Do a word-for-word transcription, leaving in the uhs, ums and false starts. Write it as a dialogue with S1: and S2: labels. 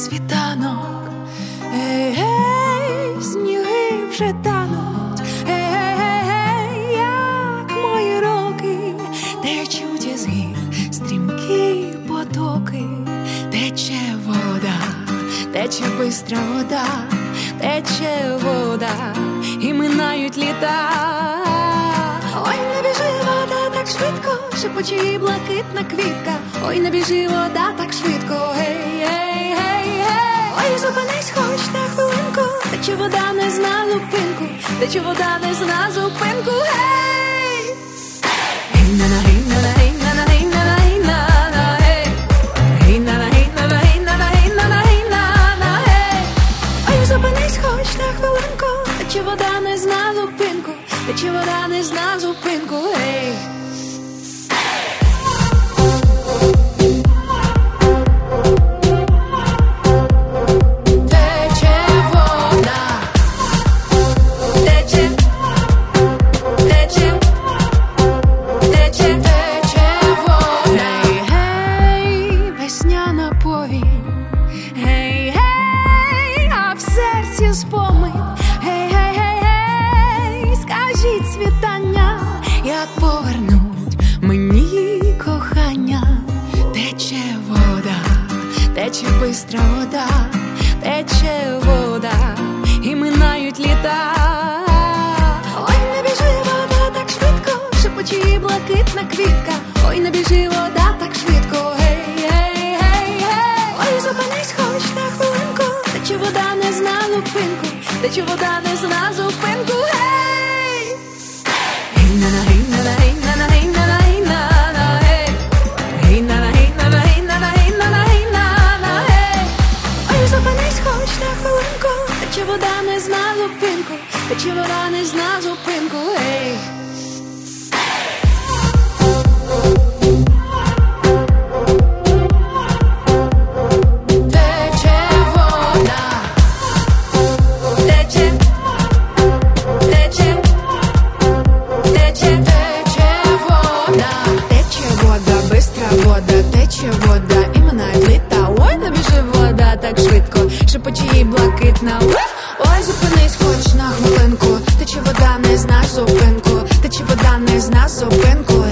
S1: світанок, ей, ей, сніги вже тануть, ей, ей, ей, як мої роки, течуть із гір стрімкі потоки, тече вода, тече бистра вода, тече вода, і минають літа. Ой, не біжи вода так швидко, шепоче їй блакитна квітка. Ой, не біжи вода так швидко, гей, гей, гей, гей. Ой, зупинись хоч на хвилинку, тече вода не зна зупинку, тече вода не зна зупинку, гей. Гей-на-на, гей-на-на, гей-на-на, гей-на-на, гей-на-на, гей. Гей-на-на, гей-на-на, гей-на-на, гей-на-на, гей-на-на, гей. Ой, зупинись хоч на хвилинку, тече вода не зна зупинку, тече вода не зна зупинку, гей. Спомин, гей-гей-гей-гей, скажіть світання, як повернуть мені кохання. Тече вода, тече бистра вода, тече вода, і минають літа. Ой, не біжи вода так швидко, шепоче їй блакитна квітка. Ой, не біжи вода так швидко, гей-гей-гей-гей. Ой, зупинись хоч на хвилинку, тече вода не зна зупинку, тече вода не зна зупинку, гей. Гей-на-на, гей-на-на, гей-на-на, гей-на-на, гей-на-на, гей. Гей-на-на, гей-на-на, гей-на-на, гей-на-на, гей-на-на, гей. Ой, зупинись хоч на хвилинку, тече вода не зна зупинку, тече вода не зна зупинку, гей. Тече вода, і минають літа. Ой, не біжи вода так швидко, шепоче їй блакитна. Ой, зупинись хоч на хвилинку, тече вода не зна зупинку, тече вода не зна зупинку.